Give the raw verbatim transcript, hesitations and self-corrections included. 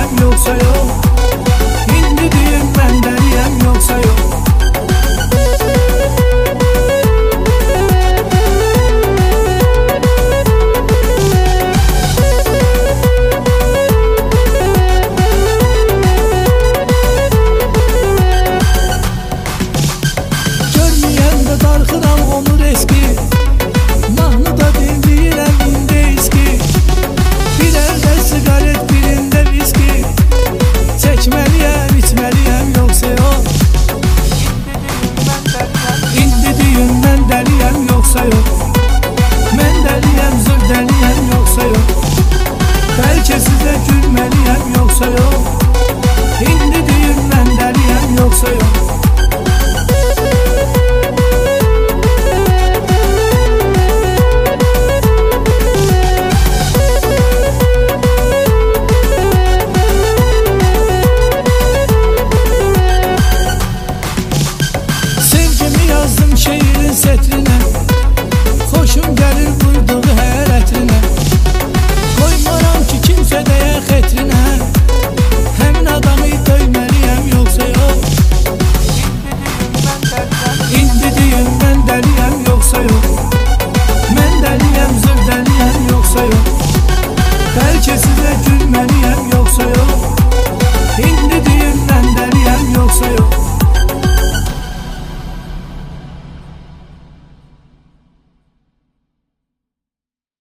dəliyəm yoxsa yox. İndi deyim mən dəliyəm yoxsa yox. Görməyəndə darxıram onu eski. Mahnı da dinləyirəm indi eski. Bir əldə sigaret, birində viski. Çəkməliyəm, içməliyəm yoxsa yox. İndi deyim mən dəliyəm yoxsa yox. Mən dəliyəm, zır dəliyəm yoxsa yox. Bəlkə sizə gülməliyəm yoxsa yox.